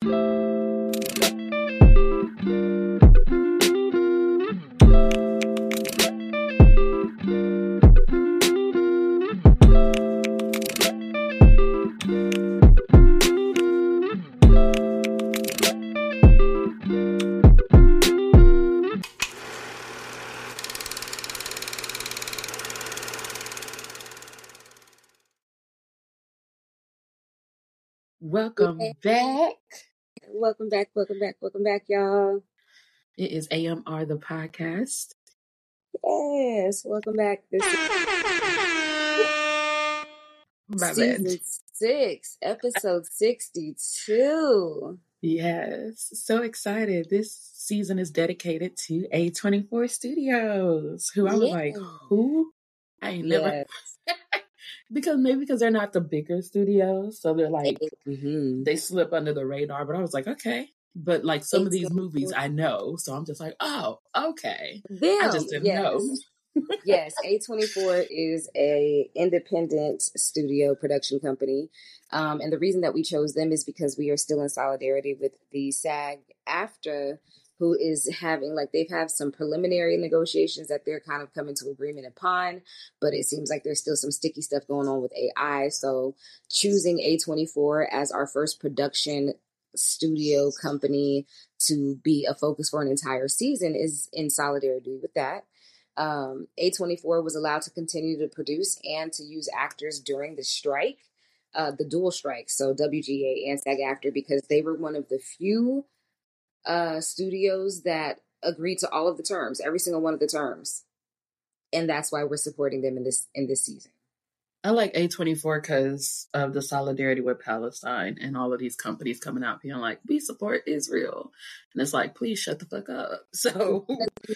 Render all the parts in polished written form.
Welcome back. Welcome back, y'all. It is AMR the podcast. Yes, welcome back. This is season 6, episode 62. Yes, so excited. This season is dedicated to A24 Studios, who I was like, who? I ain't never. because they're not the bigger studios, so they're like, they slip under the radar, but I was like, okay. But like some of these movies I know, so I'm just like, oh, okay. I just didn't know. Yes, A24 is a independent studio production company. And the reason that we chose them is because we are still in solidarity with the SAG-AFTRA, who is having, they've had some preliminary negotiations that they're kind of coming to agreement upon, but it seems like there's still some sticky stuff going on with AI. So choosing A24 as our first production studio company to be a focus for an entire season is in solidarity with that. A24 was allowed to continue to produce and to use actors during the strike, the dual strike, so WGA and SAG-AFTRA, because they were one of the few studios that agreed to all of the terms, every single one of the terms, and that's why we're supporting them in this season. I like A24 because of the solidarity with Palestine and all of these companies coming out being like, we support Israel. And it's like, please shut the fuck up. So,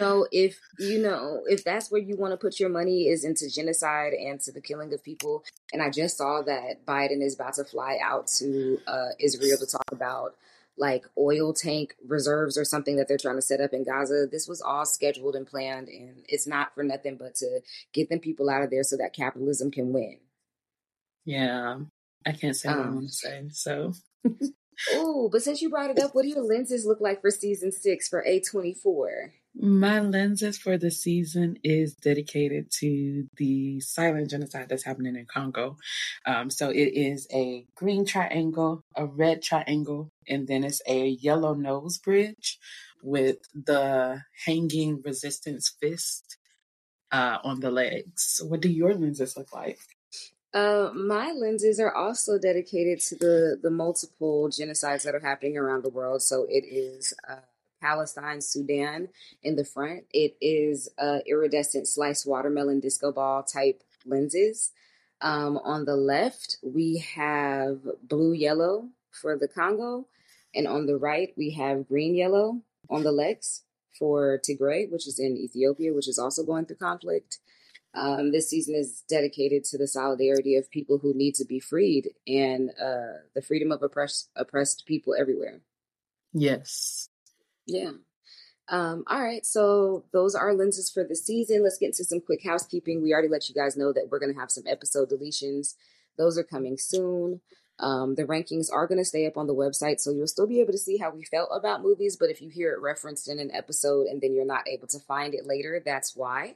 if that's where you want to put your money is into genocide and to the killing of people. And I just saw that Biden is about to fly out to Israel to talk about oil tank reserves or something that they're trying to set up in Gaza. This was all scheduled and planned, and it's not for nothing but to get them people out of there so that capitalism can win. Yeah, I can't say what I want to say. So, but since you brought it up, what do your lenses look like for season 6 for A24? My lenses for the season is dedicated to the silent genocide that's happening in Congo. So it is a green triangle, a red triangle, and then it's a yellow nose bridge with the hanging resistance fist on the legs. What do your lenses look like? My lenses are also dedicated to the multiple genocides that are happening around the world. So it is Palestine, Sudan in the front. It is iridescent sliced watermelon disco ball type lenses. On the left, we have blue yellow for the Congo. And on the right, we have green yellow on the legs for Tigray, which is in Ethiopia, which is also going through conflict. This season is dedicated to the solidarity of people who need to be freed and the freedom of oppressed people everywhere. Yes. Yeah. All right. So those are our lenses for the season. Let's get into some quick housekeeping. We already let you guys know that we're going to have some episode deletions. Those are coming soon. The rankings are going to stay up on the website, so you'll still be able to see how we felt about movies. But if you hear it referenced in an episode and then you're not able to find it later, that's why.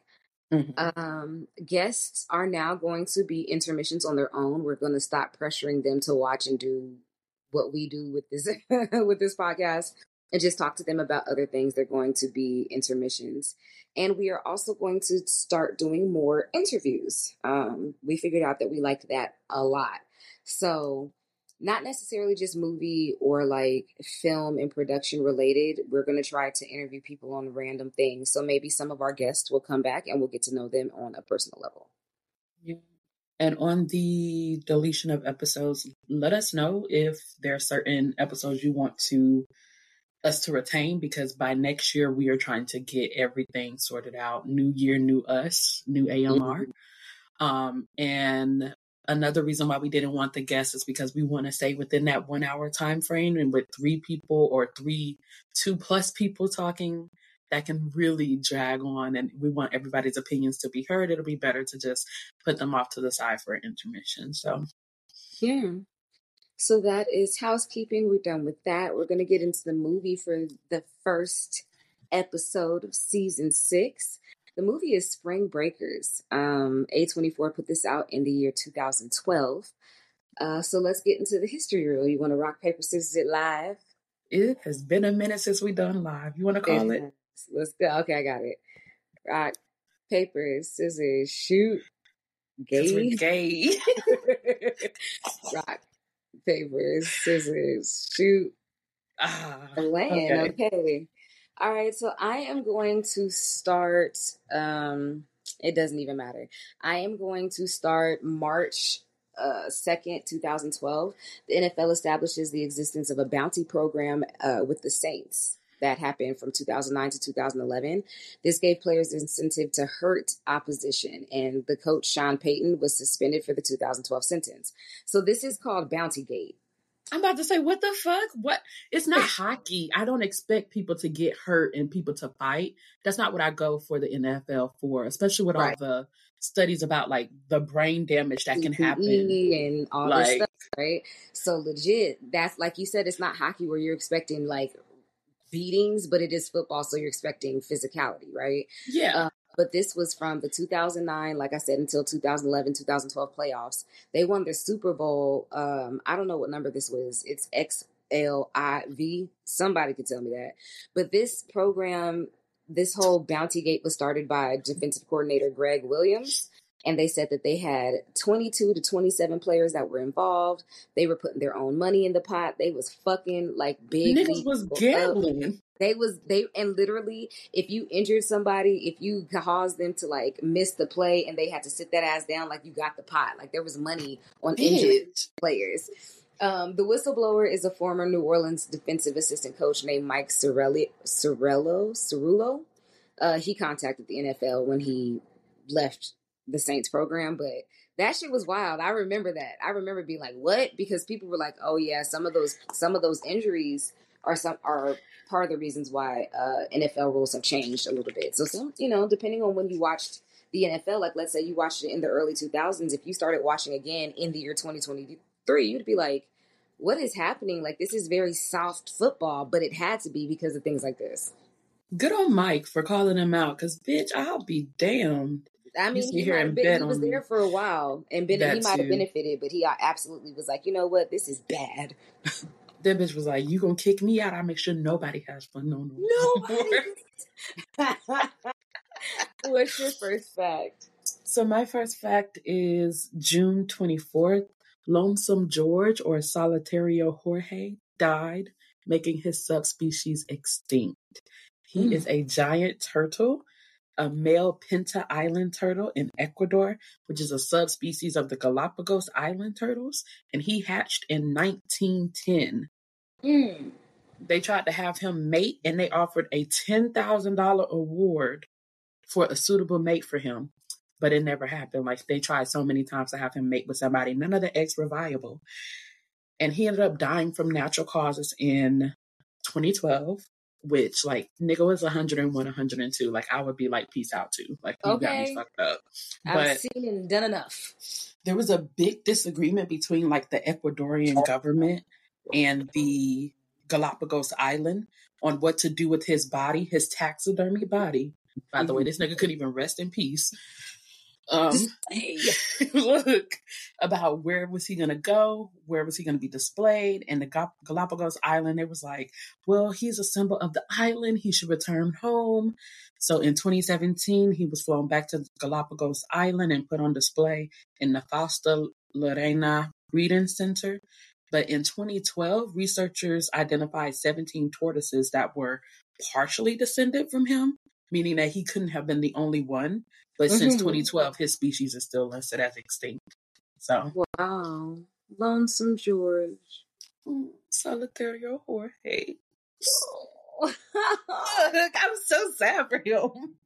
Guests are now going to be intermissions on their own. We're going to stop pressuring them to watch and do what we do with this with this podcast and just talk to them about other things. They're going to be intermissions. And we are also going to start doing more interviews. We figured out that we liked that a lot. So not necessarily just movie or film and production related. We're going to try to interview people on random things. So maybe some of our guests will come back and we'll get to know them on a personal level. Yeah. And on the deletion of episodes, let us know if there are certain episodes you want us to retain, because by next year we are trying to get everything sorted out. New year, new us, new AMR. And another reason why we didn't want the guests is because we want to stay within that 1 hour time frame, and with 3 people or 2+ people talking, that can really drag on, and we want everybody's opinions to be heard. It'll be better to just put them off to the side for an intermission. So yeah. So that is housekeeping. We're done with that. We're going to get into the movie for the first episode of season 6. The movie is Spring Breakers. A24 put this out in the year 2012. So let's get into the history reel. You want to rock, paper, scissors it live? It has been a minute since we done live. You want to call it? Let's go. Okay, I got it. Rock, paper, scissors, shoot. Gay. Rock, paper, scissors, shoot. Land. Okay. All right. So I am going to start. It doesn't even matter. I am going to start March 2nd, 2012. The NFL establishes the existence of a bounty program with the Saints. That happened from 2009 to 2011. This gave players incentive to hurt opposition, and the coach, Sean Payton, was suspended for the 2012 sentence. So this is called Bountygate. I'm about to say, what the fuck? What? It's not hockey. I don't expect people to get hurt and people to fight. That's not what I go for the NFL for, especially with all the studies about like the brain damage that can happen and all this stuff, right? So legit, that's like you said, it's not hockey where you're expecting like beatings, but it is football, so you're expecting physicality, right? Yeah. But this was from the 2009, like I said, until 2011, 2012 playoffs. They won their Super Bowl. I don't know what number this was. It's XLIV. Somebody could tell me that. But this program, this whole Bountygate was started by defensive coordinator Greg Williams. And they said that they had 22 to 27 players that were involved. They were putting their own money in the pot. They was fucking like big. Niggas was gambling. And literally, if you injured somebody, if you caused them to like miss the play and they had to sit that ass down, like you got the pot. Like there was money on injured players. The whistleblower is a former New Orleans defensive assistant coach named Mike Cirillo. He contacted the NFL when he left the Saints program, but that shit was wild. I remember that. I remember being like, what? Because people were like, oh yeah, some of those injuries are part of the reasons why NFL rules have changed a little bit. So some, depending on when you watched the NFL, like let's say you watched it in the early 2000s, if you started watching again in the year 2023, you'd be like, what is happening? Like this is very soft football, but it had to be because of things like this. Good on Mike for calling him out, because bitch, I'll be damned. I mean, he was there for a while, and he might have benefited, but he absolutely was like, you know what, this is bad. That bitch was like, you gonna kick me out? I make sure nobody has fun. Nobody. What's your first fact? So my first fact is June 24th, Lonesome George, or Solitario Jorge, died, making his subspecies extinct. He is a giant turtle, a male Pinta Island turtle in Ecuador, which is a subspecies of the Galapagos Island turtles, and he hatched in 1910. They tried to have him mate, and they offered a $10,000 award for a suitable mate for him, but it never happened. Like, they tried so many times to have him mate with somebody. None of the eggs were viable. And he ended up dying from natural causes in 2012. Which, like, nigga was 101, 102. Like, I would be like, peace out too. Like, you got me fucked up. But I've seen and done enough. There was a big disagreement between, like, the Ecuadorian government and the Galapagos Island on what to do with his body, his taxidermy body. By the way, this nigga couldn't even rest in peace. Look, about where was he gonna go, where was he gonna be displayed. And the Galapagos Island, it was like, well, he's a symbol of the island, he should return home. So in 2017 he was flown back to Galapagos Island and put on display in the Fausta Llerena Breeding Center. But in 2012, researchers identified 17 tortoises that were partially descended from him, meaning that he couldn't have been the only one. But since 2012, his species is still listed as extinct. So, wow, Lonesome George, Solitario Jorge. I'm so sad for him.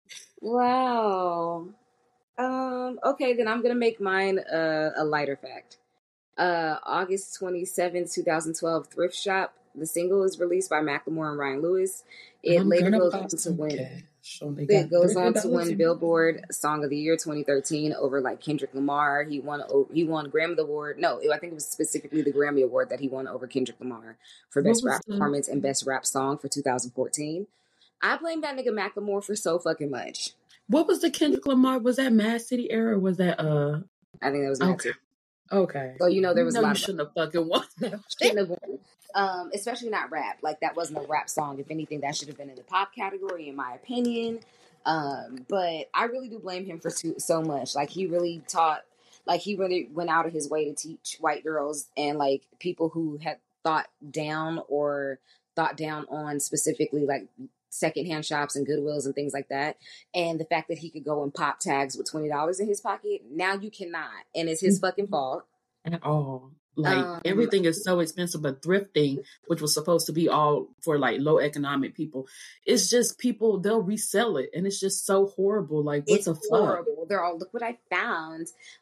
Wow. Okay, then I'm gonna make mine a lighter fact. August 27th, 2012, Thrift Shop. The single is released by Macklemore and Ryan Lewis. It later goes on to win. gosh. Only It got goes on to $300 win in Billboard Song of the Year 2013 over like Kendrick Lamar. He won Grammy Award. No, I think it was specifically the Grammy Award that he won over Kendrick Lamar for What Best was Rap Performance and Best Rap Song for 2014. I blame that nigga Macklemore for so fucking much. What was the Kendrick Lamar? Was that Mad City era or was that I think that was Mad okay. City. Okay. So there was a lot you of shouldn't have fucking won that. shouldn't have won. Especially not rap. Like that wasn't a rap song. If anything, that should have been in the pop category, in my opinion. But I really do blame him for so much. Like he really went out of his way to teach white girls and like people who had thought down on specifically like secondhand shops and Goodwills and things like that. And the fact that he could go and pop tags with $20 in his pocket, now you cannot. And it's his fucking fault. At all. Like everything is so expensive, but thrifting, which was supposed to be all for like low economic people, it's just people, they'll resell it and it's just so horrible. Like what the fuck? They're all, look what I found.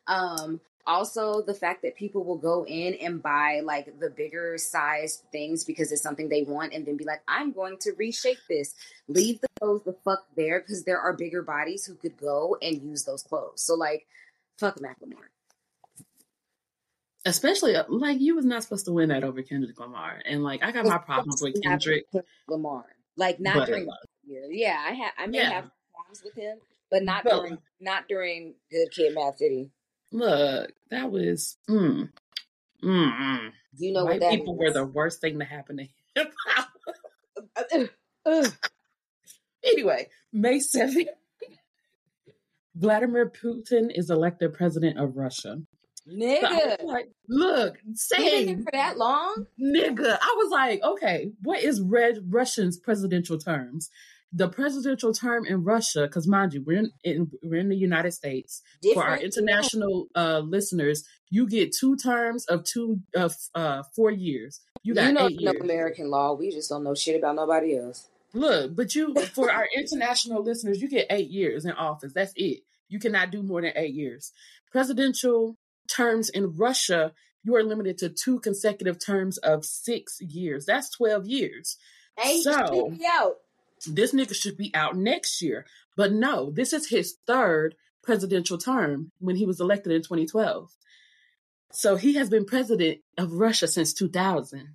Also the fact that people will go in and buy like the bigger size things because it's something they want and then be like, I'm going to reshape this. Leave the clothes the fuck there because there are bigger bodies who could go and use those clothes. So like, fuck Macklemore. Especially like you was not supposed to win that over Kendrick Lamar, and like I got my problems with Kendrick Lamar, like not during the year. Yeah, I may have problems with him, but not during Good Kid, Mad City. Look, that was you know white what people were the worst thing to happen to hip hop. Anyway, May 7th, Vladimir Putin is elected president of Russia. Nigga, so like, look, same for that long, nigga. I was like, okay, what is Russia's presidential terms? The presidential term in Russia, because mind you, we're in the United States. For our international listeners, you get 2 terms of 4 years. You got 8 years. American law. We just don't know shit about nobody else. Look, but for our international listeners, you get 8 years in office. That's it. You cannot do more than 8 years. Presidential terms in Russia, you are limited to 2 consecutive terms of 6 years. That's 12 years. Hey, so this nigga should be out next year. But no, this is his 3rd presidential term when he was elected in 2012. So he has been president of Russia since 2000.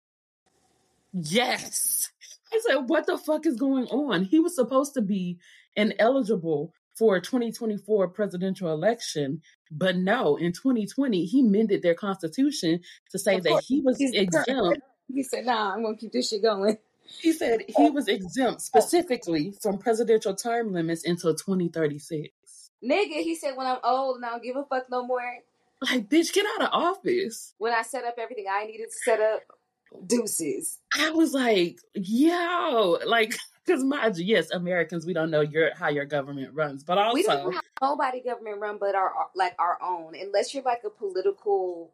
Yes. I said, what the fuck is going on? He was supposed to be ineligible for a 2024 presidential election, but no, in 2020, he mended their constitution to say that he was exempt. He said, nah, I'm going to keep this shit going. He said he was exempt specifically from presidential term limits until 2036. Nigga, he said, when I'm old and I don't give a fuck no more. Like, bitch, get out of office. When I set up everything I needed to set up, deuces. I was like, yo, like, because mind you, yes, Americans, we don't know how your government runs, but also we don't know how nobody government run but our own, unless you're like a political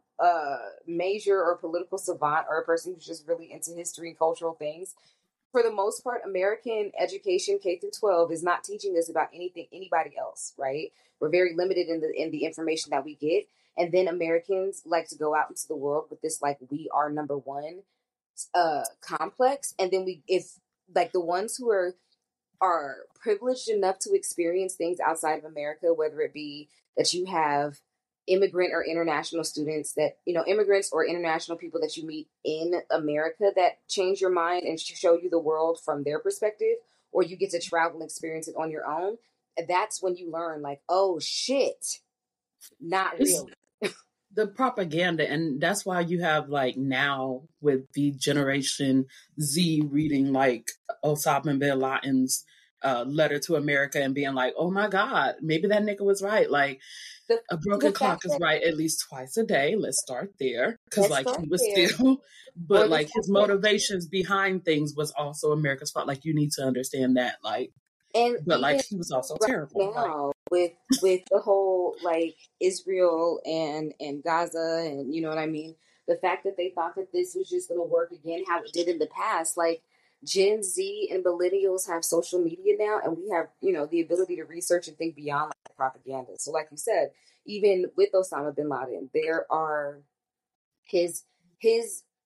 major or political savant or a person who's just really into history and cultural things. For the most part, American education K through 12 is not teaching us about anybody else, right? We're very limited in the information that we get. And then Americans like to go out into the world with this, like, we are number one complex. And then if like the ones who are privileged enough to experience things outside of America, whether it be that you have immigrant or international students that, immigrants or international people that you meet in America that change your mind and show you the world from their perspective, or you get to travel and experience it on your own. That's when you learn, like, oh shit, not real. The propaganda, and that's why you have like now with the Generation Z reading like Osama bin Laden's letter to America and being like, oh my God, maybe that nigga was right. Like a broken clock is right at least twice a day. Let's start there. Because like he was still, but like his motivations behind things was also America's fault. Like you need to understand that. Like, but like he was also terrible. Now, with the whole like Israel and Gaza and you know what I mean, the fact that they thought that this was just going to work again how it did in the past, like Gen Z and millennials have social media now, and we have the ability to research and think beyond like propaganda. So like you said, even with Osama bin Laden, there are his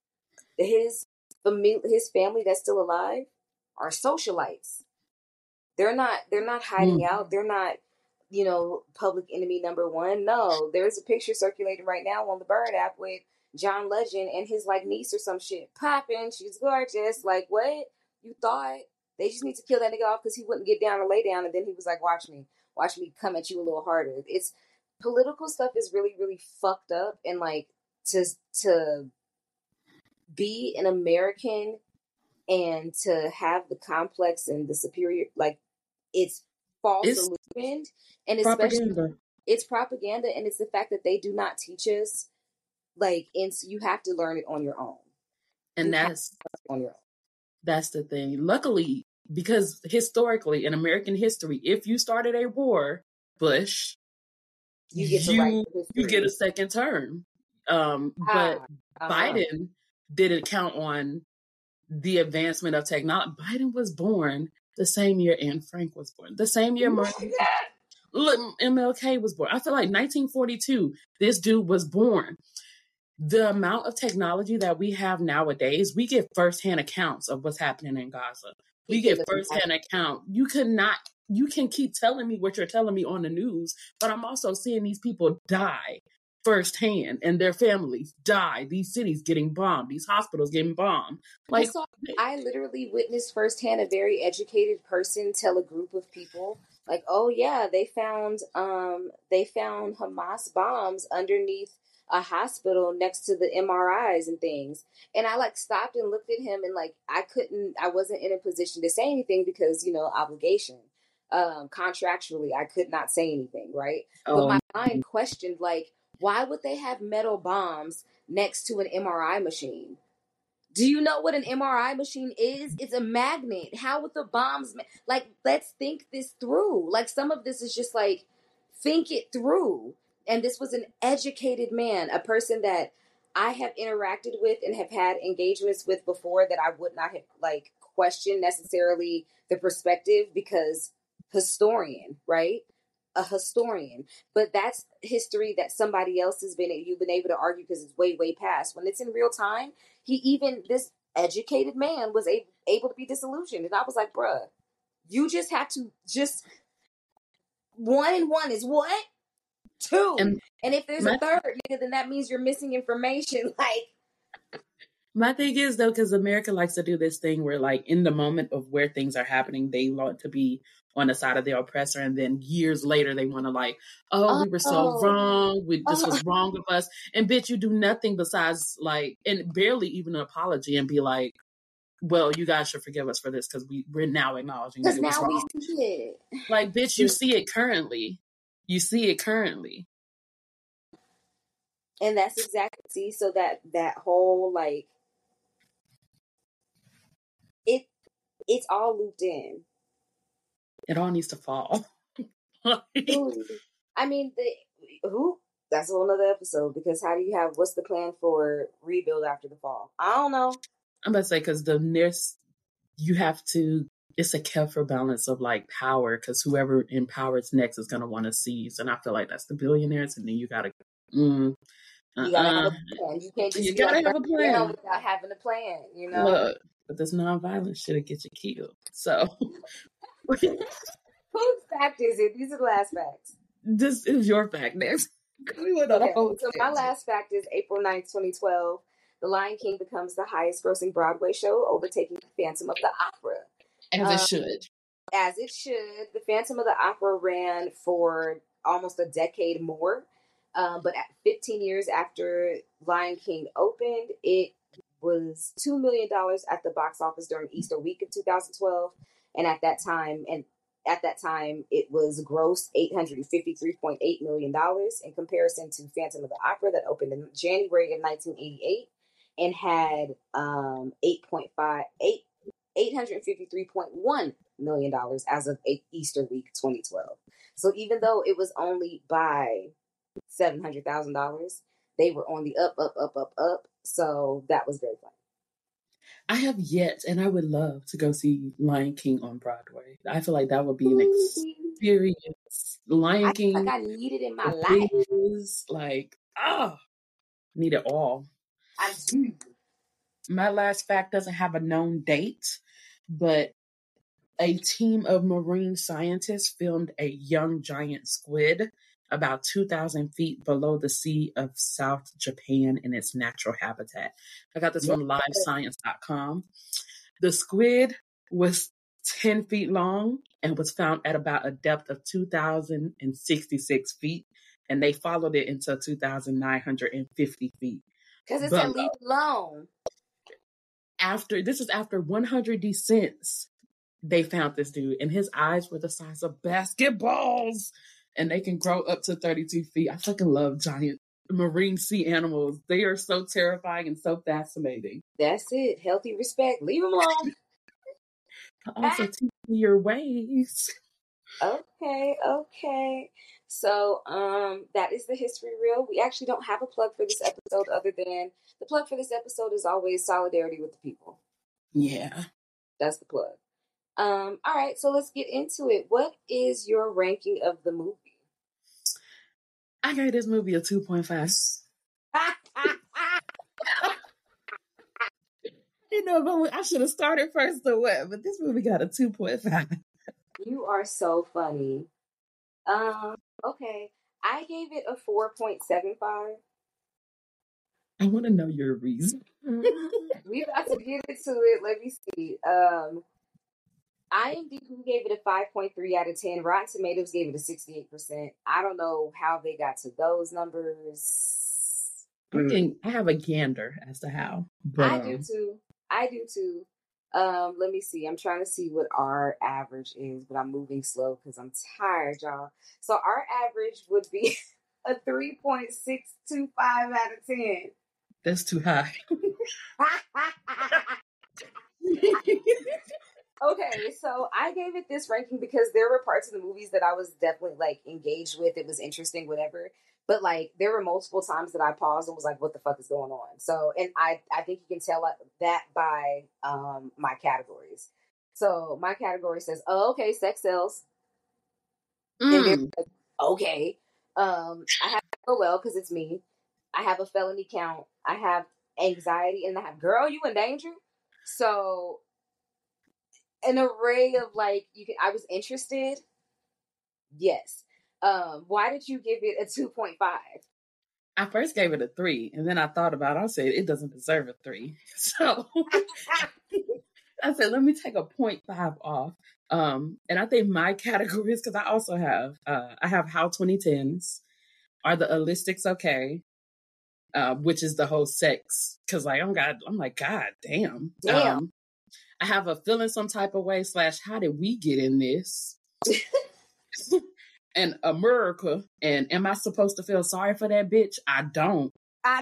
family that's still alive are socialites. They're not hiding out. They're not, public enemy number one. No, there's a picture circulating right now on the Bird app with John Legend and his like niece or some shit popping. She's gorgeous. Like, what? You thought they just need to kill that nigga off because he wouldn't get down or lay down, and then he was like, watch me come at you a little harder. It's political stuff is really, really fucked up, and like to be an American and to have the complex and the superior, like, it's false illusion, and especially propaganda. It's propaganda, and it's the fact that they do not teach us, like, and so you have to learn it on your own. And that's on your own. That's the thing. Luckily, because historically in American history, if you started a war, Bush, you get a second term. But Biden didn't count on the advancement of technology. Biden was born the same year Anne Frank was born. The same year MLK was born. I feel like 1942, this dude was born. The amount of technology that we have nowadays, we get firsthand accounts of what's happening in Gaza. We get firsthand account. You can keep telling me what you're telling me on the news, but I'm also seeing these people die firsthand and their families die. These cities getting bombed, these hospitals getting bombed. Like, I literally witnessed firsthand a very educated person tell a group of people, like, oh yeah, they found Hamas bombs underneath a hospital next to the MRIs and things. And I like stopped and looked at him, and like I wasn't in a position to say anything because, obligation. Contractually, I could not say anything, right? But my mind questioned, like, why would they have metal bombs next to an MRI machine? Do you know what an MRI machine is? It's a magnet. How would the bombs, like, let's think this through. Like, some of this is just like, think it through. And this was an educated man, a person that I have interacted with and have had engagements with before that I would not have, like, questioned necessarily the perspective, because historian, right? A historian. But that's history that somebody else you've been able to argue because it's way, way past. When it's in real time, this educated man was able to be disillusioned. And I was like, bruh, you just have to 1 and 1 is what? 2. And if there's a third, nigga, then that means you're missing information. Like, my thing is, though, because America likes to do this thing where, like, in the moment of where things are happening, they want to be on the side of the oppressor, and then years later they want to, like, we were so wrong. This was wrong of us. And bitch, you do nothing besides, like, and barely even an apology and be like, well, you guys should forgive us for this because we're now acknowledging that it was wrong. We see it. Like, bitch, you see it currently. You see it currently. And that's exactly, so that whole, like, it's all looped in. It all needs to fall. I mean, that's a whole nother episode, because what's the plan for rebuild after the fall? I don't know. I'm about to say, because it's a careful balance of, like, power, because whoever empowers next is going to want to seize. And I feel like that's the billionaires. And then you got to, you gotta have a plan. You can't just have a plan without having a plan, Look, but this nonviolent shit'll get you killed. So whose fact is it? These are the last facts. This is your fact next. So my last fact is April 9th, 2012. The Lion King becomes the highest grossing Broadway show, overtaking The Phantom of the Opera. As it should. As it should. The Phantom of the Opera ran for almost a decade more. But 15 years after Lion King opened, it was $2 million at the box office during Easter week of 2012. And at that time, it was gross $853.8 million in comparison to Phantom of the Opera that opened in January of 1988 and had $853.1 million as of Easter week 2012. So even though it was only by $700,000, they were on the up. So that was very fun. I have yet, and I would love to go see Lion King on Broadway. I feel like that would be an experience. Lion King. I need it in my life. Like, need it all. I do. My last fact doesn't have a known date, but a team of marine scientists filmed a young giant squid about 2,000 feet below the sea of South Japan in its natural habitat. I got this from livescience.com. The squid was 10 feet long and was found at about a depth of 2,066 feet, and they followed it until 2,950 feet. Because it said leave it alone. This is after 100 descents, they found this dude, and his eyes were the size of basketballs, and they can grow up to 32 feet. I fucking love giant marine sea animals. They are so terrifying and so fascinating. That's it. Healthy respect. Leave them alone. Also, teach me your ways. Okay. So, that is the history reel. We actually don't have a plug for this episode other than the plug for this episode is always solidarity with the people. Yeah. That's the plug. All right, so let's get into it. What is your ranking of the movie? I gave this movie a 2.5. You know, I should have started first or what, but this movie got a 2.5. You are so funny. Okay. I gave it a 4.75. I want to know your reason. We about to get into it. Let me see. IMDb gave it a 5.3 out of 10. Rotten Tomatoes gave it a 68%. I don't know how they got to those numbers. I have a gander as to how. But, I do too. Let me see. I'm trying to see what our average is, but I'm moving slow because I'm tired, y'all. So our average would be a 3.625 out of 10. That's too high. Okay, so I gave it this ranking because there were parts of the movies that I was definitely like engaged with. It was interesting, whatever. But like there were multiple times that I paused and was like, what the fuck is going on? So, and I think you can tell that by my categories. So my category says, oh, okay, sex sells. And they're like, okay. I have because it's me. I have a felony count. I have anxiety, and I have girl, you in danger. So an array of like I was interested. Yes. Why did you give it a 2.5? I first gave it a 3, and then I thought about it. I said it doesn't deserve a 3. So I said, let me take a 0.5 off. And I think my categories, because I also have I have How 2010s, Are the Allistics Okay? Which is the whole sex, because like I'm like, God damn. I have a Feeling Some Type of Way / How Did We Get in This? And America, and Am I Supposed to Feel Sorry for That Bitch? I don't.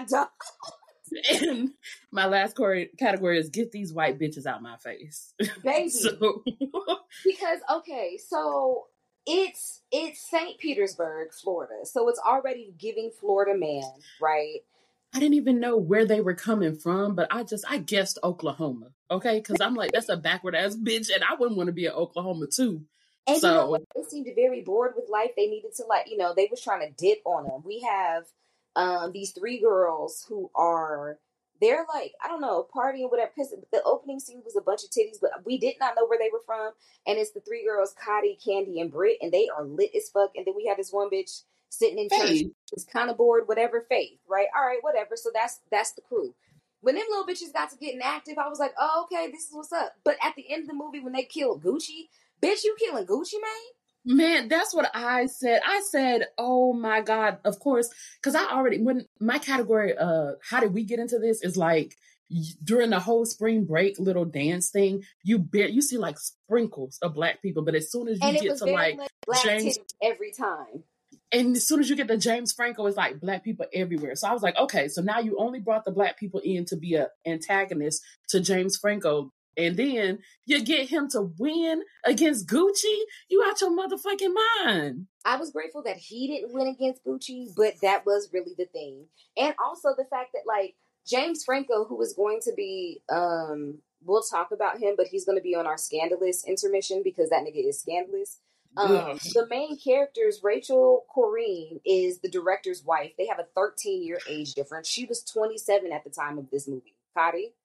And my last category is Get These White Bitches Out My Face. Baby. Because, okay, so it's St. Petersburg, Florida. So it's already giving Florida man, right? I didn't even know where they were coming from, but I guessed Oklahoma, okay? Because I'm like, that's a backward ass bitch, and I wouldn't want to be in Oklahoma too. And you know what? They seemed very bored with life. They needed to they was trying to dip on them. We have these 3 girls who they're like, I don't know, partying, whatever. Because the opening scene was a bunch of titties, but we did not know where they were from. And it's the 3 girls, Cotty, Candy, and Britt, and they are lit as fuck. And then we have this one bitch sitting in church, who's kind of bored, whatever, Faith, right? All right, whatever. So that's the crew. When them little bitches got to getting active, I was like, oh, okay, this is what's up. But at the end of the movie, when they killed Gucci, bitch, you killing Gucci Mane? Man, that's what I said. I said, oh my God, of course. Because when my category, How Did We Get Into This, is like, during the whole spring break little dance thing, you see like sprinkles of black people. But as soon as you get to like James, every time. And as soon as you get to James Franco, it's like black people everywhere. So I was like, okay, so now you only brought the black people in to be an antagonist to James Franco. And then you get him to win against Gucci? You out your motherfucking mind. I was grateful that he didn't win against Gucci, but that was really the thing. And also the fact that, like, James Franco, who is going to be, we'll talk about him, but he's going to be on our Scandalous intermission because that nigga is scandalous. The main characters, Rachel Corrine, is the director's wife. They have a 13-year age difference. She was 27 at the time of this movie. Cotty?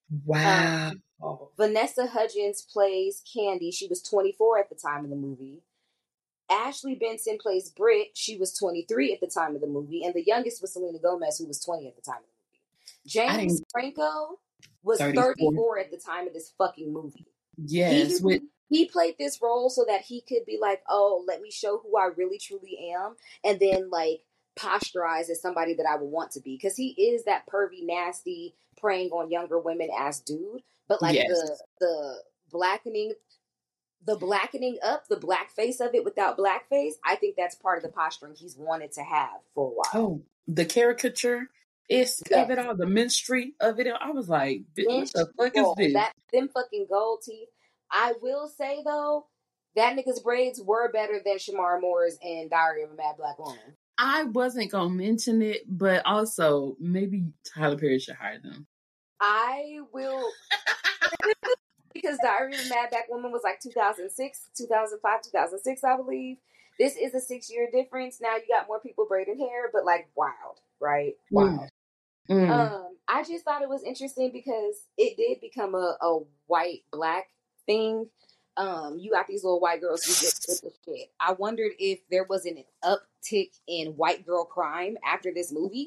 Wow. Vanessa Hudgens plays Candy. She was 24 at the time of the movie. Ashley Benson plays Britt. She was 23 at the time of the movie. And the youngest was Selena Gomez, who was 20 at the time of the movie. James Franco was 34 at the time of this fucking movie. Yes. He played this role so that he could be like, oh, let me show who I really truly am. And then like posturize as somebody that I would want to be. Because he is that pervy, nasty, preying on younger women ass dude. But like the blackening up, the blackface of it without blackface, I think that's part of the posturing he's wanted to have for a while. Oh, the caricature of it all, the minstrel of it all. I was like, what the fuck is this? Them fucking gold teeth. I will say though, that nigga's braids were better than Shamar Moore's in Diary of a Mad Black Woman. I wasn't gonna mention it, but also maybe Tyler Perry should hire them. I will. Because Diary of a Mad Black Woman was like 2006, 2005, 2006, I believe. This is a 6-year difference. Now you got more people braiding hair, but like wild, right? Wild. I just thought it was interesting because it did become a white black thing. You got these little white girls who just did the shit. I wondered if there was an uptick in white girl crime after this movie.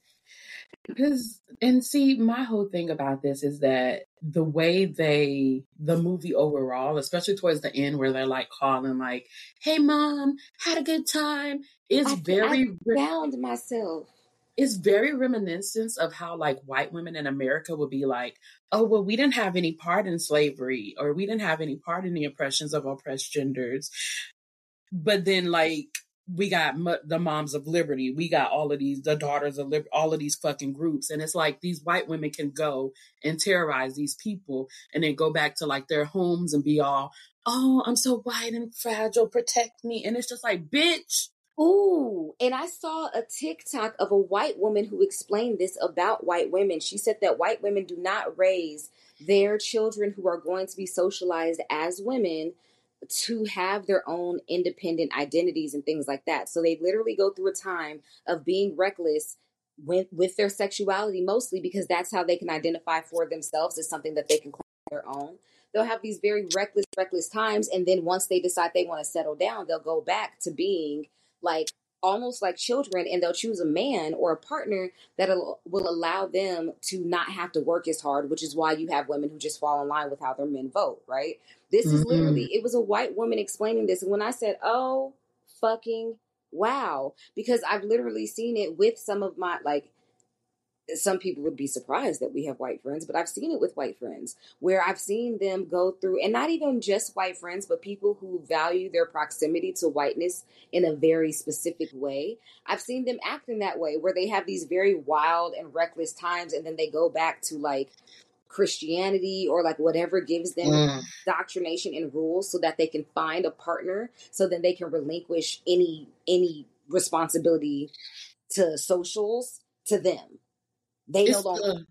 My whole thing about this is that the way the movie overall, especially towards the end where they're like calling like, hey mom, had a good time, I found myself. It's very reminiscent of how like white women in America would be like, oh, well, we didn't have any part in slavery, or we didn't have any part in the oppressions of oppressed genders. But then like, we got the Moms of Liberty. We got the Daughters of Liberty, all of these fucking groups. And it's like these white women can go and terrorize these people and then go back to like their homes and be all, oh, I'm so white and fragile, protect me. And it's just like, bitch. Ooh, and I saw a TikTok of a white woman who explained this about white women. She said that white women do not raise their children who are going to be socialized as women to have their own independent identities and things like that. So they literally go through a time of being reckless with their sexuality, mostly because that's how they can identify for themselves as something that they can call their own. They'll have these very reckless times. And then once they decide they want to settle down, they'll go back to being like almost like children, and they'll choose a man or a partner that will allow them to not have to work as hard, which is why you have women who just fall in line with how their men vote, right? This is literally, it was a white woman explaining this. And when I said, oh, fucking wow, because I've literally seen it with some of my, like, some people would be surprised that we have white friends, but I've seen it with white friends where I've seen them go through, and not even just white friends, but people who value their proximity to whiteness in a very specific way. I've seen them act in that way where they have these very wild and reckless times, and then they go back to like Christianity or like whatever gives them indoctrination and rules so that they can find a partner, so then they can relinquish any responsibility to socials to them. It's the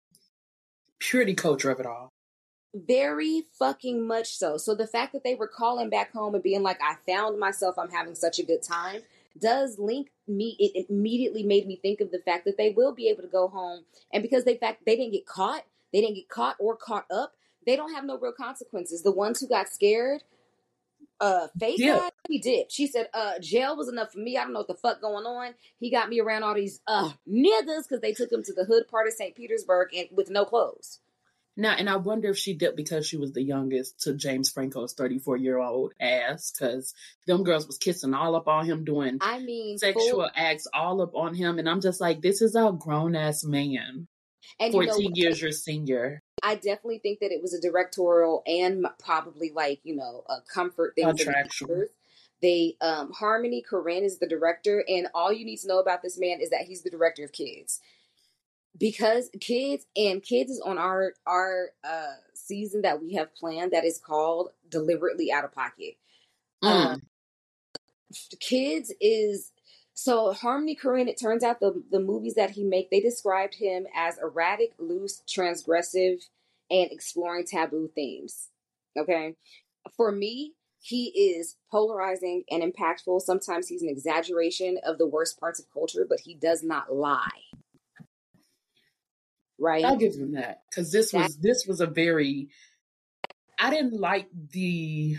purity culture of it all. Very fucking much so. So the fact that they were calling back home and being like, I found myself, I'm having such a good time, does link me. It immediately made me think of the fact that they will be able to go home. And because they didn't get caught or caught up, they don't have no real consequences. The ones who got scared, Faith died, he did. She said, jail was enough for me. I don't know what the fuck going on. He got me around all these niggas because they took him to the hood part of St. Petersburg and with no clothes. Now, and I wonder if she dipped because she was the youngest to James Franco's 34-year-old ass, because them girls was kissing all up on him, doing sexual acts all up on him. And I'm just like, this is a grown-ass man. And 14 years your senior. I definitely think that it was a directorial and probably like, a comfort thing. Contractual. Harmony Korine is the director, and all you need to know about this man is that he's the director of Kids. Because Kids is on our season that we have planned that is called Deliberately Out of Pocket. Kids is... So Harmony Korine, it turns out the movies that he make, they described him as erratic, loose, transgressive, and exploring taboo themes. Okay? For me, he is polarizing and impactful. Sometimes he's an exaggeration of the worst parts of culture, but he does not lie. right? I'll give them that, because this was a very, I didn't like the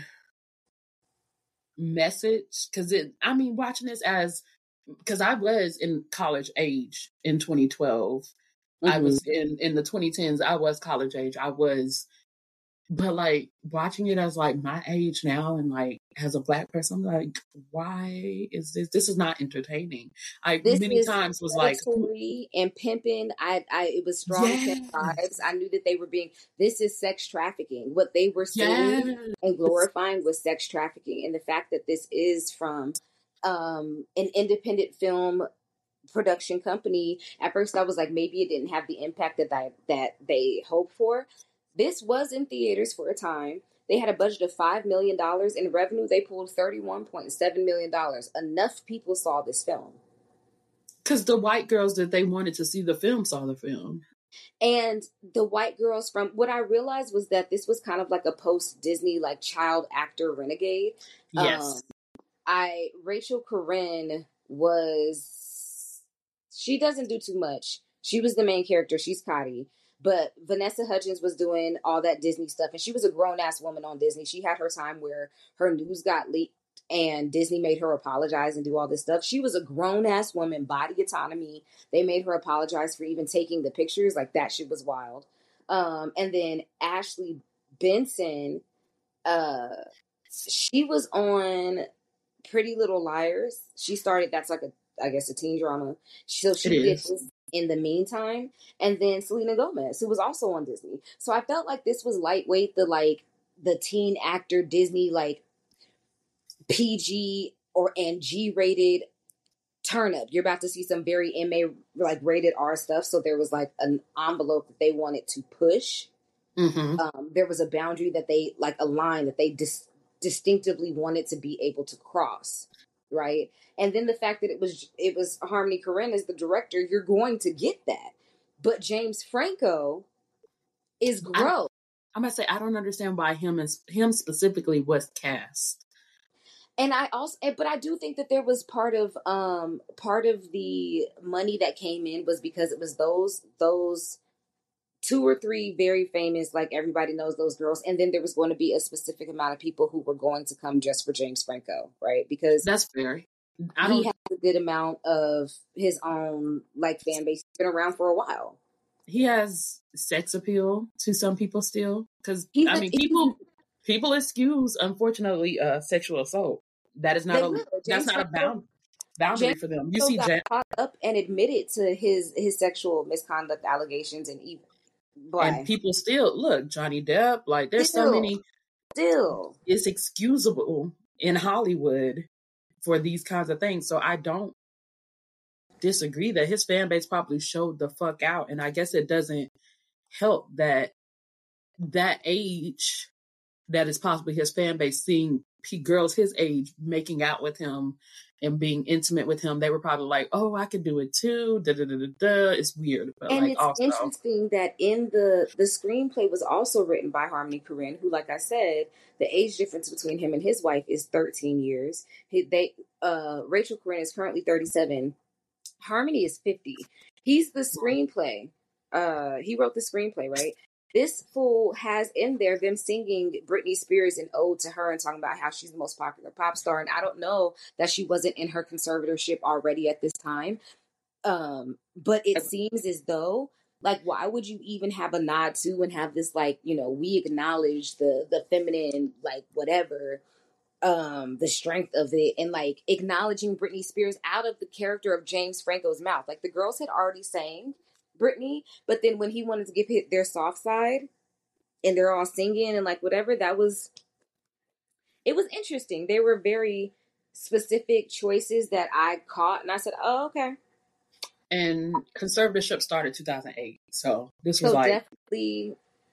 message, because watching this because I was in college age in 2012. I was in the 2010s. I was college age. But like watching it as like my age now, and like as a Black person, I'm like, why is this? This is not entertaining. I This many is times was like, predatory and pimping. It was strong pimp vibes. I knew that they were being. This is sex trafficking. What they were saying and glorifying was sex trafficking, and the fact that this is from an independent film production company. At first, I was like, maybe it didn't have the impact that they hoped for. This was in theaters for a time. They had a budget of $5 million in revenue. They pulled $31.7 million. Enough people saw this film. Because the white girls that they wanted to see the film saw the film. And the white girls from what I realized was that this was kind of like a post-Disney, like child actor renegade. Yes. Rachel Corinne she doesn't do too much. She was the main character. She's Cotty. But Vanessa Hudgens was doing all that Disney stuff, and she was a grown-ass woman on Disney. She had her time where her news got leaked, and Disney made her apologize and do all this stuff. She was a grown-ass woman, body autonomy. They made her apologize for even taking the pictures. Like, that shit was wild. And then Ashley Benson, she was on Pretty Little Liars. She started, that's like a teen drama. So she did this in the meantime. And then Selena Gomez, who was also on Disney. So I felt like this was lightweight, the teen actor Disney, like PG and G-rated turn up. You're about to see some very MA, like rated R stuff. So there was like an envelope that they wanted to push. There was a boundary that they, like a line that they distinctively wanted to be able to cross. Right. And then the fact that it was Harmony Korine as the director, you're going to get that. But James Franco is gross. I'm gonna say, I don't understand why him specifically was cast. And but I do think that there was part of the money that came in was because it was those 2 or 3 very famous, like everybody knows those girls, and then there was going to be a specific amount of people who were going to come just for James Franco, right? Because that's fair. He has a good amount of his own like fan base. He's been around for a while. He has sex appeal to some people still, because people excuse, unfortunately, sexual assault. That is not a boundary for them. You see, got caught up and admitted to his sexual misconduct allegations and even. And people still look, Johnny Depp, like there's so many. Still, it's excusable in Hollywood for these kinds of things. So I don't disagree that his fan base probably showed the fuck out. And I guess it doesn't help that age that is possibly his fan base seeing girls his age making out with him and being intimate with him. They were probably like, oh, I could do it too. Da, da, da, da, da. It's weird. But and like, it's also interesting that in the screenplay was also written by Harmony Korine, who, like I said, the age difference between him and his wife is 13 years. Rachel Korine is currently 37. Harmony is 50. He's the screenplay. He wrote the screenplay, right? This fool has in there them singing Britney Spears an ode to her and talking about how she's the most popular pop star. And I don't know that she wasn't in her conservatorship already at this time. But it seems as though, like, why would you even have a nod to and have this, like, we acknowledge the feminine, like, whatever, the strength of it, and like acknowledging Britney Spears out of the character of James Franco's mouth. Like, the girls had already sang Britney, but then when he wanted to give their soft side and they're all singing and like whatever, it was interesting. They were very specific choices that I caught, and I said, oh, okay. And conservatorship started 2008, so this was like definitely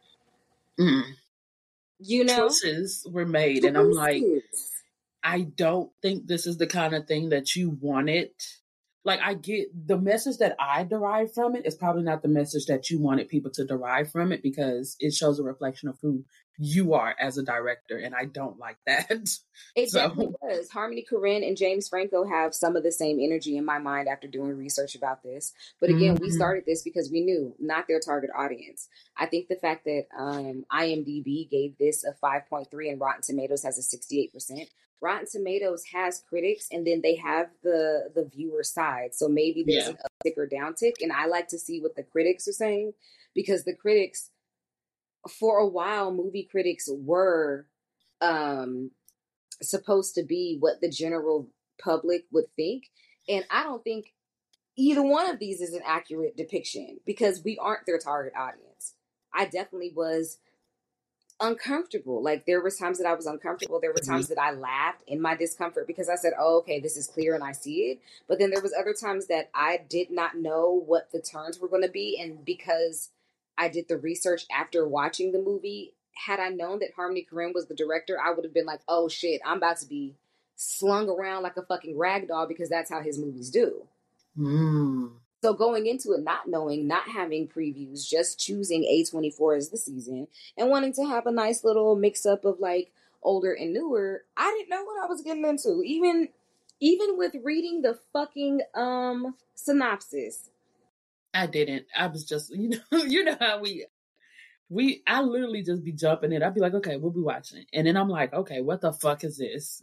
choices were made. And I'm like, I don't think this is the kind of thing that you wanted. Like, I get the message that I derive from it is probably not the message that you wanted people to derive from it, because it shows a reflection of who you are as a director, and I don't like that. It definitely was. Harmony Korine and James Franco have some of the same energy in my mind after doing research about this. But again, we started this because we knew not their target audience. I think the fact that IMDb gave this a 5.3 and Rotten Tomatoes has a 68%. Rotten Tomatoes has critics, and then they have the viewer side. So maybe there's an uptick or downtick. And I like to see what the critics are saying, because the critics, for a while, movie critics were supposed to be what the general public would think. And I don't think either one of these is an accurate depiction, because we aren't their target audience. I definitely was uncomfortable. Like, there were times that I was uncomfortable. There were times that I laughed in my discomfort because I said, oh, okay, this is clear and I see it. But then there was other times that I did not know what the turns were going to be. And because I did the research after watching the movie, had I known that Harmony Korine was the director, I would have been like, oh shit, I'm about to be slung around like a fucking rag doll, because that's how his movies do. So going into it, not knowing, not having previews, just choosing A24 as the season and wanting to have a nice little mix up of like older and newer, I didn't know what I was getting into. Even with reading the fucking synopsis. I didn't. I was just, you know how I literally just be jumping in. I'd be like, okay, we'll be watching. And then I'm like, okay, what the fuck is this?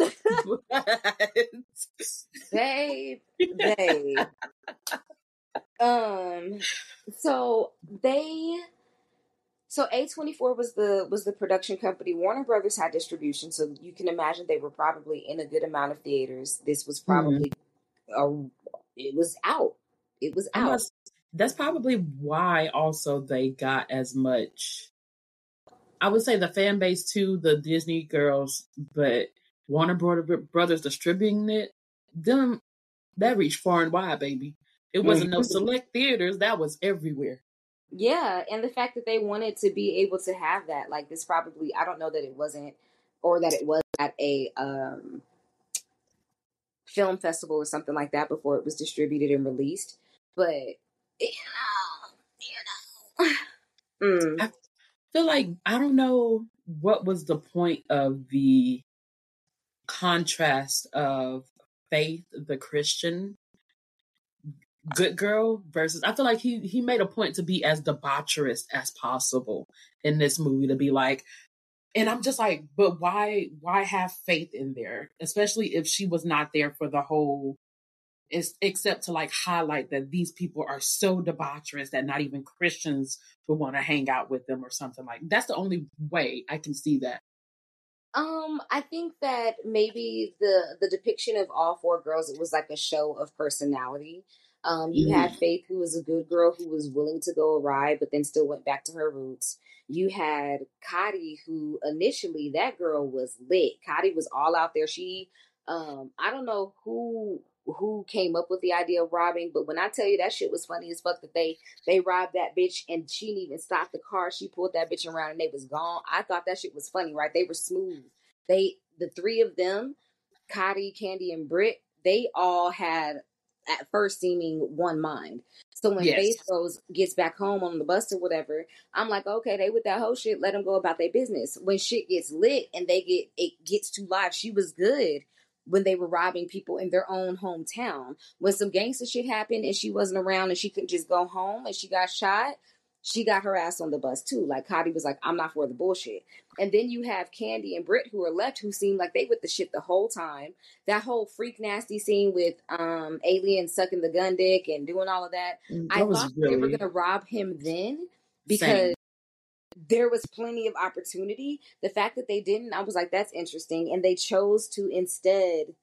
Babe. So A24 was the production company. Warner Brothers had distribution, so you can imagine they were probably in a good amount of theaters. This was probably it was out. It was out. That's probably why also they got as much. I would say the fan base too, the Disney girls, but Warner Brothers distributing it, that reached far and wide, baby. It wasn't no select theaters, that was everywhere. Yeah, and the fact that they wanted to be able to have that, like, this probably, I don't know that it wasn't, or that it was at a film festival or something like that before it was distributed and released. But I feel like, I don't know what was the point of the contrast of Faith, the Christian good girl, versus, I feel like he made a point to be as debaucherous as possible in this movie, to be like, and I'm just like, but why have Faith in there, especially if she was not there for the whole, except to like highlight that these people are so debaucherous that not even Christians would want to hang out with them or something. Like, that's the only way I can see that. I think that maybe the depiction of all four girls, it was like a show of personality. You had Faith, who was a good girl who was willing to go awry, but then still went back to her roots. You had Cotty, who initially, that girl was lit. Cotty was all out there. She, I don't know who came up with the idea of robbing, but when I tell you that shit was funny as fuck, that they robbed that bitch and she didn't even stop the car. She pulled that bitch around and they was gone. I thought that shit was funny, right? They were smooth. The three of them, Cotty, Candy, and Britt, they all had at first seeming one mind. So when Faith gets back home on the bus or whatever, I'm like, okay, they with that whole shit, let them go about their business. When shit gets lit and it gets too live, she was good when they were robbing people in their own hometown. When some gangster shit happened and she wasn't around and she couldn't just go home and she got shot, she got her ass on the bus too. Like, Cotty was like, I'm not for the bullshit. And then you have Candy and Britt, who are left, who seem like they with the shit the whole time. That whole freak nasty scene with Alien sucking the gun dick and doing all of that. I thought they were going to rob him then, because there was plenty of opportunity. The fact that they didn't, I was like, that's interesting. And they chose to instead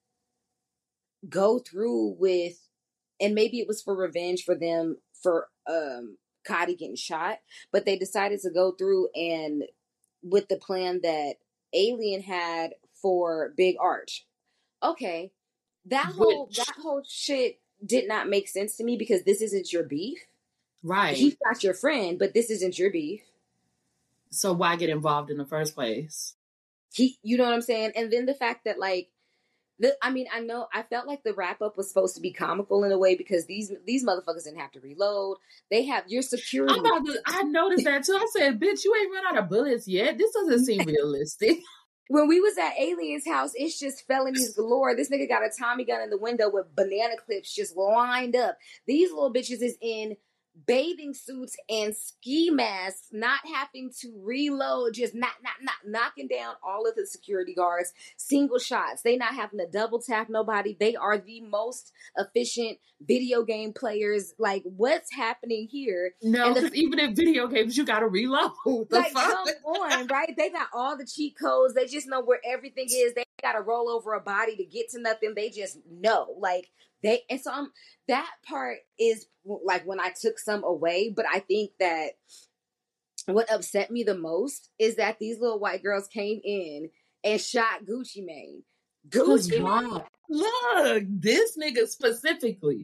go through with, and maybe it was for revenge for them, for Cotty getting shot, but they decided to go through and with the plan that Alien had for Big Arch. Okay, that whole shit did not make sense to me, because this isn't your beef. Right. He's not your friend, but this isn't your beef. So why get involved in the first place? You know what I'm saying? And then the fact that, like, I felt like the wrap up was supposed to be comical in a way because these motherfuckers didn't have to reload. They have your security. I noticed that too. I said, bitch, you ain't run out of bullets yet. This doesn't seem realistic. When we was at Alien's house, it's just felonies galore. This nigga got a Tommy gun in the window with banana clips just lined up. These little bitches is in bathing suits and ski masks, not having to reload, just not knocking down all of the security guards, single shots. They not having to double tap nobody. They are the most efficient video game players. Like, what's happening here? No, because even in video games, you gotta reload. Like, come on, right? They got all the cheat codes. They just know where everything is. They gotta roll over a body to get to nothing. They just know. Like, that part is like when I took some away, but I think that what upset me the most is that these little white girls came in and shot Gucci Mane. Gucci Mane. Look, this nigga specifically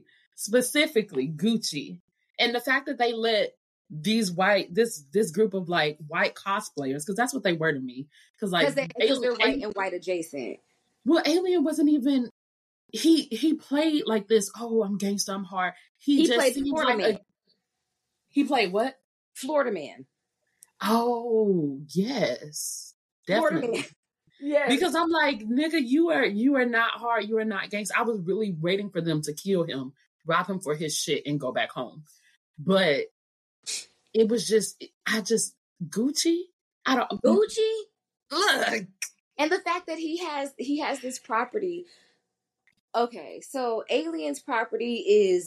Gucci. And the fact that they let this group of like white cosplayers, because that's what they were to me. Because they're white and white adjacent. Well, Alien wasn't even. He played like this. Oh, I'm gangsta, I'm hard. He just played Florida Man. He played what? Florida Man. Oh yes, definitely. Florida Man. Yes. Because I'm like, nigga, you are not hard. You are not gangsta. I was really waiting for them to kill him, rob him for his shit, and go back home. But it was just, Gucci. Gucci. Look, and the fact that he has this property. Okay, so Alien's property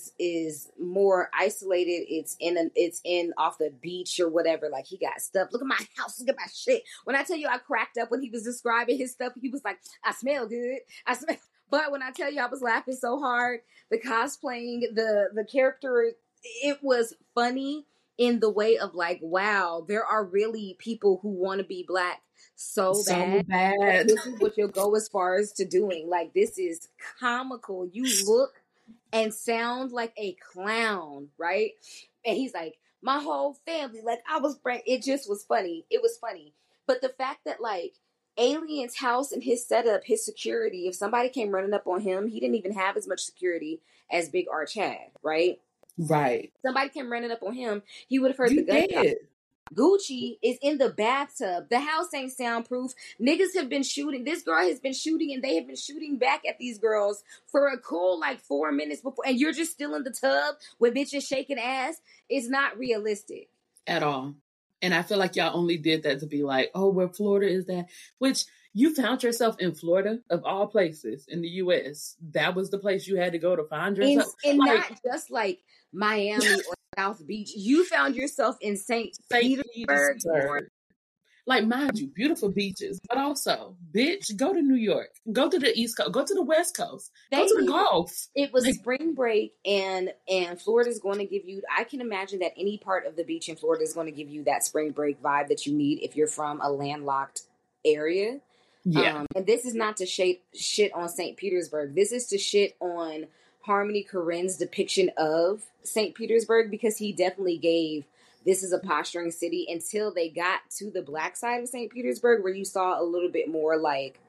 is more isolated. It's in off the beach or whatever. Like, he got stuff. Look at my house. Look at my shit. When I tell you I cracked up when he was describing his stuff, he was like, I smell good. But when I tell you I was laughing so hard, the cosplaying, the character, it was funny in the way of like, wow, there are really people who want to be black so bad. This is what you'll go as far as to doing. Like, this is comical. You look and sound like a clown, right? And he's like, my whole family, like, it just was funny. It was funny. But the fact that, like, Alien's house and his setup, his security, if somebody came running up on him, he didn't even have as much security as Big Arch had, right? Right. Somebody came running up on him, he would have heard the gun. Gucci is in the bathtub. The house ain't soundproof. Niggas have been shooting. This girl has been shooting, and they have been shooting back at these girls for a cool like 4 minutes before, and you're just still in the tub with bitches shaking ass. It's not realistic at all. And I feel like y'all only did that to be like, oh, where Florida is that? Which you found yourself in Florida, of all places in the U.S. That was the place you had to go to find yourself. And like, not just like Miami or South Beach. You found yourself in St. Petersburg. Like, mind you, beautiful beaches, but also, bitch, go to New York, go to the East Coast, go to the West Coast, go to the Gulf. It was spring break, and Florida's going to give you. I can imagine that any part of the beach in Florida is going to give you that spring break vibe that you need if you're from a landlocked area. Yeah, and this is not to shit on St. Petersburg. This is to shit on Harmony Korine's depiction of St. Petersburg, because he definitely gave this is a posturing city until they got to the black side of St. Petersburg, where you saw a little bit more like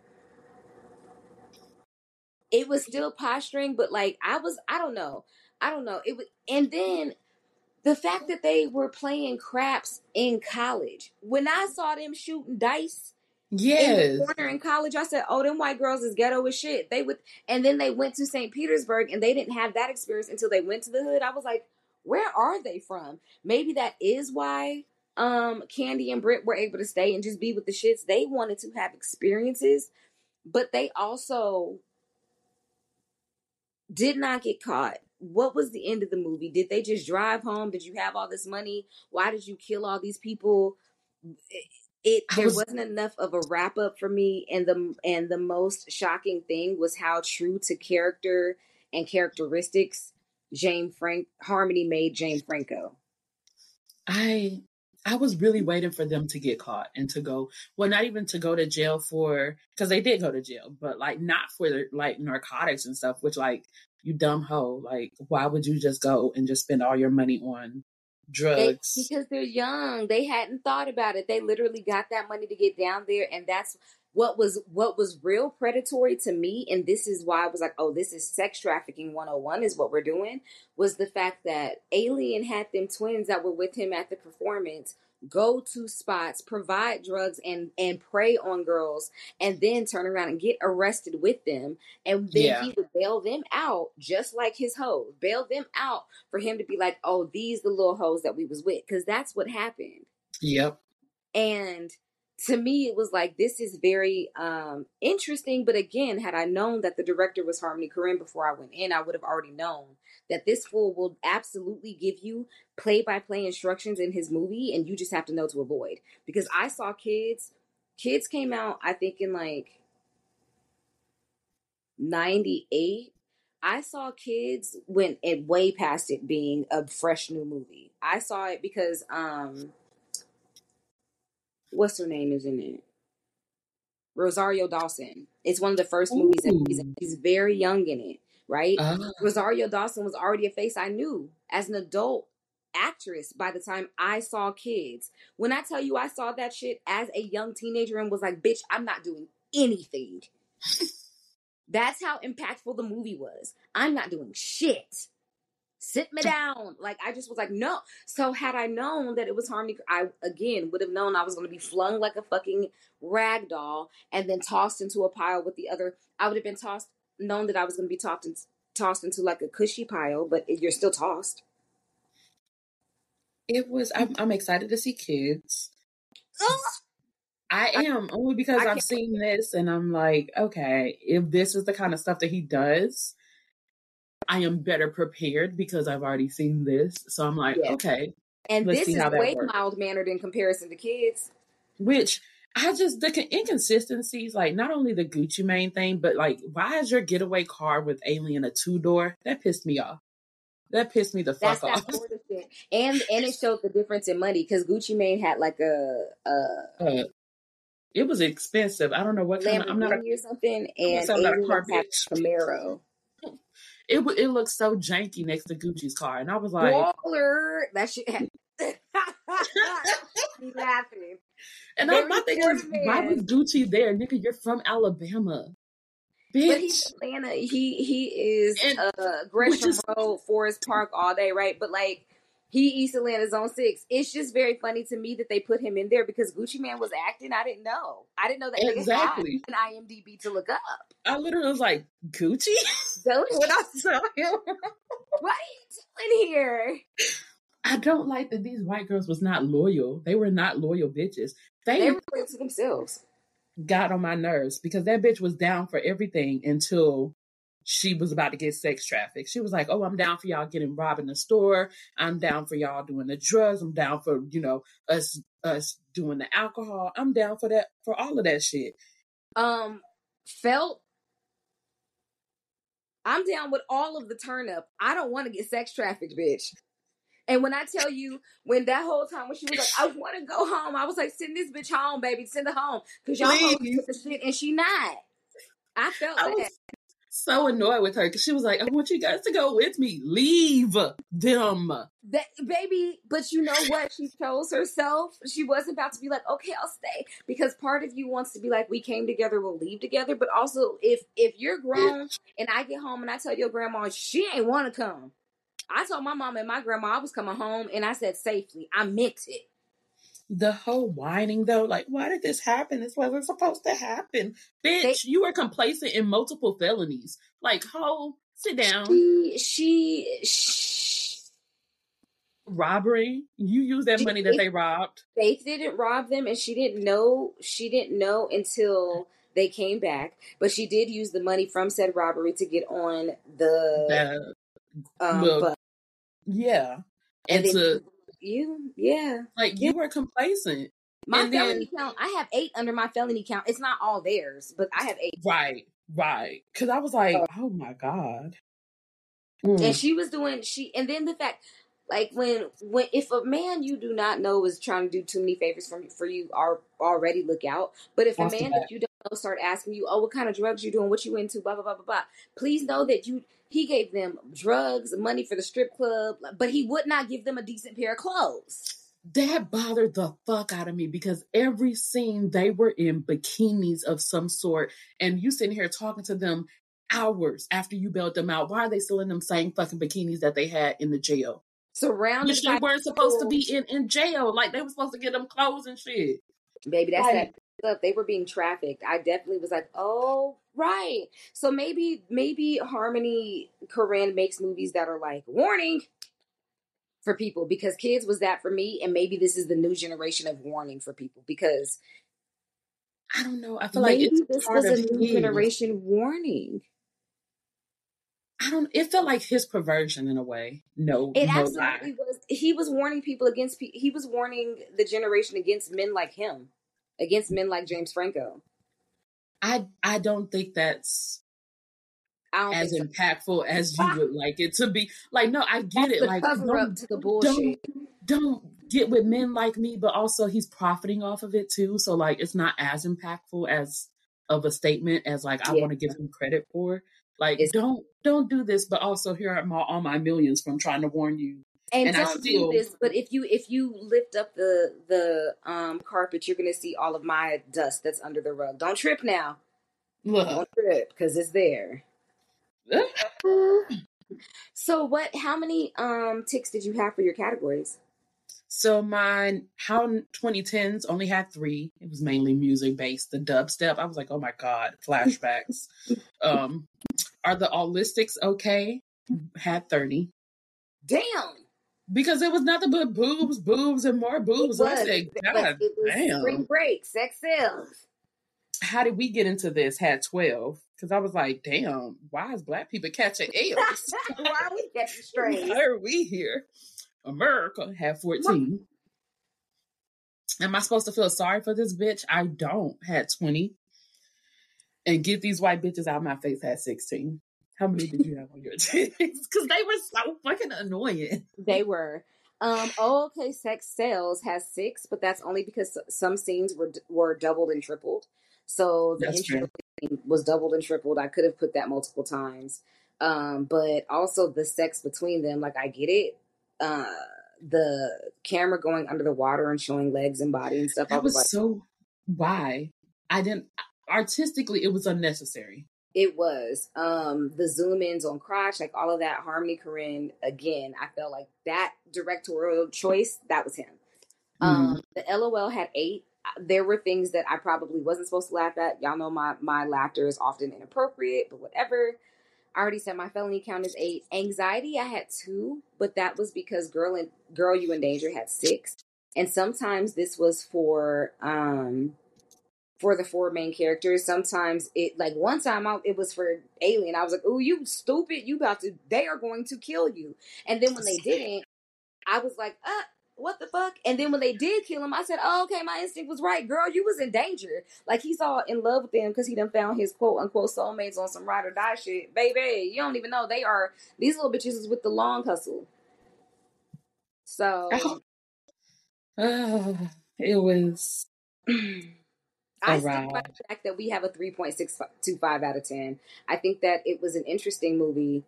it was still posturing, but like I don't know. It was, and then the fact that they were playing craps in college. When I saw them shooting dice. Yes. In the corner in college, I said, oh, them white girls is ghetto as shit. And then they went to St. Petersburg, and they didn't have that experience until they went to the hood. I was like, where are they from? Maybe that is why Candy and Britt were able to stay and just be with the shits. They wanted to have experiences, but they also did not get caught. What was the end of the movie? Did they just drive home? Did you have all this money? Why did you kill all these people? There wasn't enough of a wrap up for me, and the most shocking thing was how true to character and characteristics Harmony made Jane Franco. I was really waiting for them to get caught and to go, well, not even to go to jail because they did go to jail, but like not for like narcotics and stuff, which like, you dumb hoe, like why would you just go and just spend all your money on drugs. Because they're young. They hadn't thought about it. They literally got that money to get down there, and that's what was real predatory to me. And this is why I was like, oh, this is sex trafficking 101 is what we're doing, was the fact that Alien had them twins that were with him at the performance go to spots, provide drugs, and prey on girls, and then turn around and get arrested with them. And then he would bail them out, just like his hoes, bail them out for him to be like, oh, these the little hoes that we was with, because that's what happened. Yep. And to me, it was like, this is very interesting. But again, had I known that the director was Harmony Korine before I went in, I would have already known that this fool will absolutely give you play-by-play instructions in his movie, and you just have to know to avoid. Because I saw kids came out, I think, in like 98. I saw kids went it way past it being a fresh new movie. I saw it because what's her name is in it? Rosario Dawson. It's one of the first movies that she's very young in it, right? Rosario Dawson was already a face I knew as an adult actress by the time I saw Kids. When I tell you I saw that shit as a young teenager and was like, bitch, I'm not doing anything. That's how impactful the movie was. I'm not doing shit. Sit me down. Like, I just was like, no. So had I known that it was Harmony, I, again, would have known I was going to be flung like a fucking rag doll and then tossed into a pile with the other. I would have been known that I was going to be tossed into like a cushy pile, but you're still tossed. I'm excited to see Kids. I am, only because I've seen this and I'm like, okay, if this is the kind of stuff that he does, I am better prepared because I've already seen this. So I'm like, okay. And this is way mild-mannered in comparison to Kids. Which, the inconsistencies, like not only the Gucci Mane thing, but like, why is your getaway car with Alien a 2-door? That pissed me off. That pissed me the fuck off. That's sort of shit. And it showed the difference in money because Gucci Mane had like it was expensive. I don't know what kind of, I'm not a, or something, and Alien had Camaro. It looked so janky next to Gucci's car, and I was like, Baller. That shit. Laughing. And my thing is, why was Gucci there, nigga? You're from Alabama, bitch. But he's Atlanta. He is Gresham Road, Forest Park all day, right? But like, he East Atlanta Zone 6. It's just very funny to me that they put him in there because Gucci Mane was acting. I didn't know that exactly an IMDb to look up. I literally was like, Gucci? When I saw him, what are you doing here? I don't like that these white girls was not loyal. They were not loyal bitches. They were loyal to themselves. Got on my nerves because that bitch was down for everything until she was about to get sex trafficked. She was like, oh, I'm down for y'all getting robbed in the store. I'm down for y'all doing the drugs. I'm down for, us doing the alcohol. I'm down for that, for all of that shit. Felt, I'm down with all of the turn up. I don't want to get sex trafficked, bitch. And when I tell you, when that whole time when she was like, I want to go home, I was like, send this bitch home, baby. Send her home. Because y'all hoes with the shit and she not. I felt that. Was so annoyed with her because she was like, I want you guys to go with me. Leave them. Baby, but you know what? She chose herself. She wasn't about to be like, okay, I'll stay. Because part of you wants to be like, we came together, we'll leave together. But also, if you're grown and I get home and I tell your grandma, she ain't want to come. I told my mom and my grandma I was coming home, and I said safely. I meant it. The whole whining, though, like, why did this happen? This wasn't supposed to happen. Bitch, you were complacent in multiple felonies. Like, sit down. She robbery. You used that money that they robbed. Faith didn't rob them, and she didn't know until they came back. But she did use the money from said robbery to get on the yeah. And then you were complacent. My felony count, I have 8 under my felony count. It's not all theirs, but I have 8. Right. Because I was like, oh my God. And she was doing, and then the fact, like when if a man you do not know is trying to do too many favors for you, already look out. But if a man that you don't start asking you, oh, what kind of drugs you doing? What you into? Blah, blah, blah, blah, blah. Please know that he gave them drugs, money for the strip club, but he would not give them a decent pair of clothes. That bothered the fuck out of me because every scene they were in bikinis of some sort, and you sitting here talking to them hours after you bailed them out. Why are they still in them same fucking bikinis that they had in the jail? Surrounded Which they weren't supposed to be in jail. Like, they were supposed to get them clothes and shit. Baby, that's like, that stuff. They were being trafficked. I definitely was like, oh, right. So maybe Harmony Korine makes movies that are like, warning for people, because Kids was that for me, and maybe this is the new generation of warning for people, because I don't know. I feel like it's this part was of a new generation warning. It felt like his perversion in a way. It absolutely was. He was warning people against, he was warning the generation against men like him, against men like James Franco. I don't think that's as impactful as you would like it to be. Like, no, I get it. Like, cover up to the bullshit. Don't get with men like me, but also he's profiting off of it too. So like, it's not as impactful as of a statement as like I want to give him credit for. Like, don't do this, but also here are all my millions from trying to warn you. And don't do this, but if you lift up the carpet, you're gonna see all of my dust that's under the rug. Don't trip now. Don't trip, because it's there. So how many ticks did you have for your categories? So mine, how 2010s only had 3. It was mainly music based. The dubstep, I was like, oh my God, flashbacks. Are the Allistics okay? Had 30. Damn. Because it was nothing but boobs, and more boobs. I said, God damn. Spring break, sex sells. How did we get into this? Had 12. Because I was like, damn, why is Black people catching L's? Why are we catching strays? Why are we here? America had 14. Am I supposed to feel sorry for this bitch? I don't. Had 20. And get these white bitches out of my face had 16. How many did you have on your teams? Because they were so fucking annoying. They were. Okay, sex sales has 6, but that's only because some scenes were doubled and tripled. So the intro was doubled and tripled. I could have put that multiple times. But also the sex between them, like, I get it. The camera going under the water and showing legs and body and stuff. That was like, so why? Artistically, it was unnecessary. It was. The zoom ins on crotch, like all of that. Harmony Korine, again, I felt like that directorial choice, that was him. The LOL had 8. There were things that I probably wasn't supposed to laugh at. Y'all know my laughter is often inappropriate, but whatever. I already said my felony count is 8. Anxiety, I had 2, but that was because Girl You in Danger had 6. And sometimes this was for the 4 main characters. Sometimes one time it was for Alien. I was like, "Oh, you stupid! They are going to kill you." And then when they didn't, I was like, what the fuck? And then when they did kill him, I said, oh, okay, my instinct was right. Girl, you was in danger. Like, he's all in love with them because he done found his quote-unquote soulmates on some ride or die shit. Baby, you don't even know. These little bitches is with the long hustle. So. It was I stand by the fact that we have a 3.625 out of 10. I think that it was an interesting movie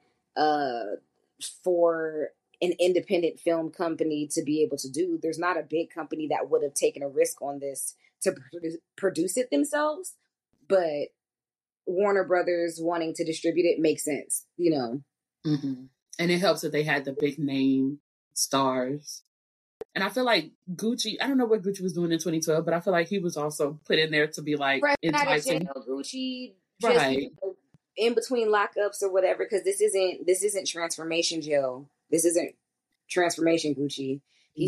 for an independent film company to be able to do. There's not a big company that would have taken a risk on this to produce it themselves, but Warner Brothers wanting to distribute it makes sense, you know. Mm-hmm. And it helps that they had the big name stars. And I feel like Gucci, I don't know what Gucci was doing in 2012, but I feel like he was also put in there to be like enticing. Gucci, right? In between lockups or whatever, because this isn't transformation jail. This isn't transformation Gucci. He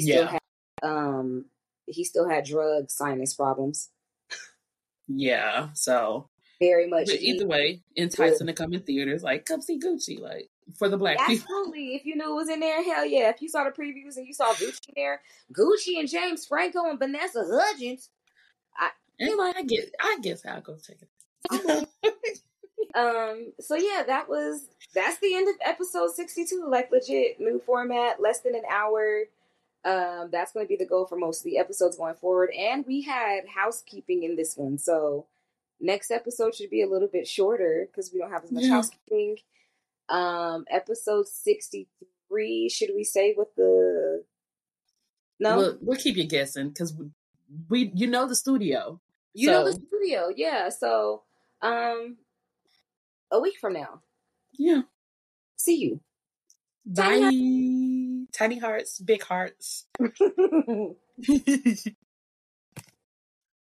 still had drug sinus problems. Yeah, so very much. But either way, enticing to come in theaters, like come see Gucci, like for the Black people. Absolutely. If you knew it was in there, hell yeah. If you saw the previews and you saw Gucci in there, Gucci and James Franco and Vanessa Hudgens. I guess I'll go check it. So yeah, that's the end of episode 62. Like, legit new format, less than an hour. That's going to be the goal for most of the episodes going forward. And we had housekeeping in this one, so Next episode should be a little bit shorter because we don't have as much housekeeping. Episode 63, should we say what the... No? We'll keep you guessing because you know the studio. You know the studio, yeah. So, a week from now. Yeah. See you. Bye. Tiny hearts, big hearts.